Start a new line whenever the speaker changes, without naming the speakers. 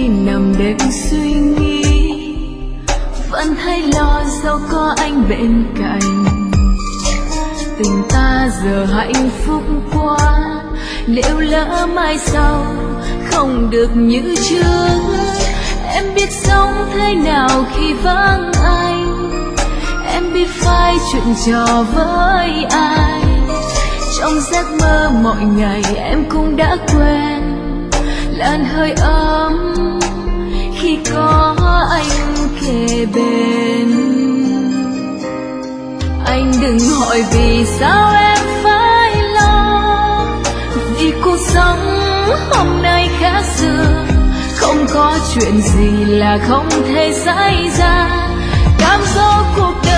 khi nằm đêm suy nghĩ, vẫn thấy lo dẫu có anh bên cạnh. Tình ta giờ hạnh phúc quá, nếu lỡ mai sau không được như trước. Em biết sống thế nào khi vắng anh, em biết phai chuyện trò với ai. Trong giấc mơ mọi ngày em cũng đã quen làn hơi ấm khi có anh kề bên. Anh đừng hỏi vì sao em phải lo, vì cuộc sống hôm nay khác xưa. Không có chuyện gì là không thể xảy ra, cám dỗ cuộc đời